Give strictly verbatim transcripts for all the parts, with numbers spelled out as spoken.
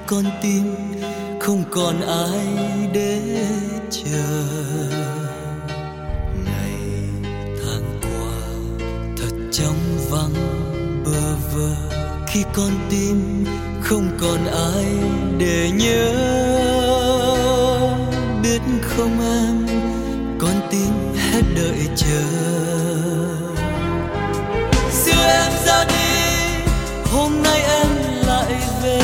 con tim không còn ai để chờ. Ngày tháng qua thật trong vắng bơ vơ, khi con tim không còn ai để nhớ. Biết không em, con tim hết đợi chờ. Xưa em ra đi, hôm nay em lại về.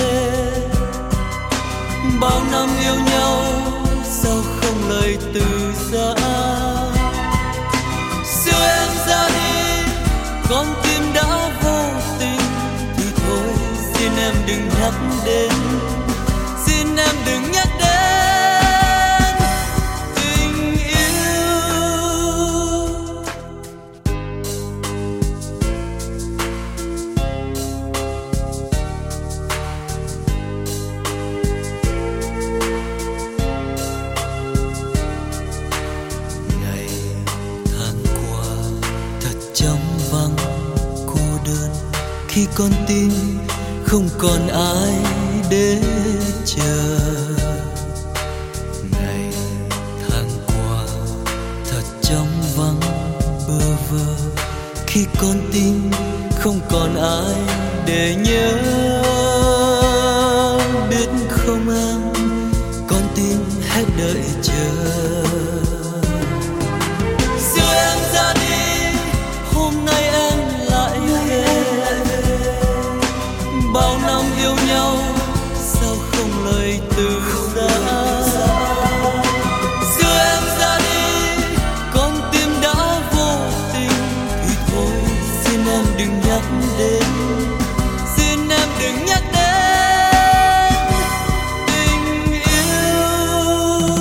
Bao năm yêu nhau sao không lời từ giã. Xưa em ra đi, con tim đã vô tình, thì thôi xin em đừng nhắc đến, xin em đừng nhắc đến tình yêu. Ngày tháng qua thật trong vắng cô đơn, khi con tim không còn ai để chờ. Ngày tháng qua thật trong vắng bơ vơ, khi con tim không còn ai để nhớ. Biết không em, con tim hết đợi chờ. Xưa em ra đi, hôm nay em lại về. Bao năm yêu nhau sao không lời từ giã. Xưa em ra đi, con tim đã vô tình, thì thôi xin em đừng nhắc đến, xin em đừng nhắc đến tình yêu.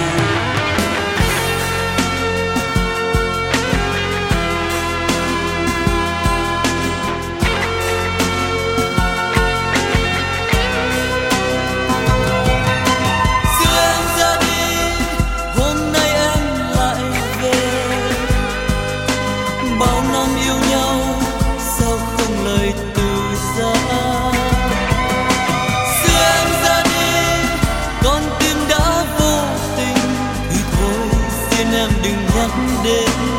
Xưa em ra đi, hôm nay em lại về. Bao năm yêu nhau sao không lời từ giã. Xưa em ra đi, con tim đã vô tình, thì thôi xin em đừng nhắc đến,